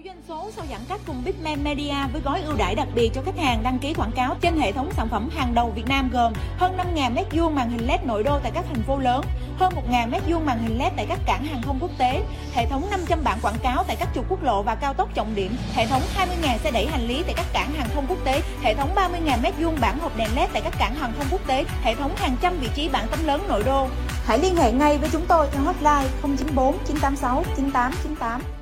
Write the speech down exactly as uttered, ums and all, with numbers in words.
doanh số sau giãn cách cùng Bitmain Media với gói ưu đãi đặc biệt cho khách hàng đăng ký quảng cáo trên hệ thống sản phẩm hàng đầu Việt Nam gồm hơn năm nghìn mét vuông màn hình led nội đô tại các thành phố lớn, hơn một nghìn mét vuông màn hình led tại các cảng hàng không quốc tế, hệ thống năm trăm bảng quảng cáo tại các trục quốc lộ và cao tốc trọng điểm, hệ thống hai mươi nghìn xe đẩy hành lý tại các cảng hàng không quốc tế, hệ thống ba mươi nghìn mét vuông bảng hộp đèn led tại các cảng hàng không quốc tế, hệ thống hàng trăm vị trí bảng tấm lớn nội đô. Hãy liên hệ ngay với chúng tôi theo hotline không chín bốn chín tám sáu chín tám chín tám.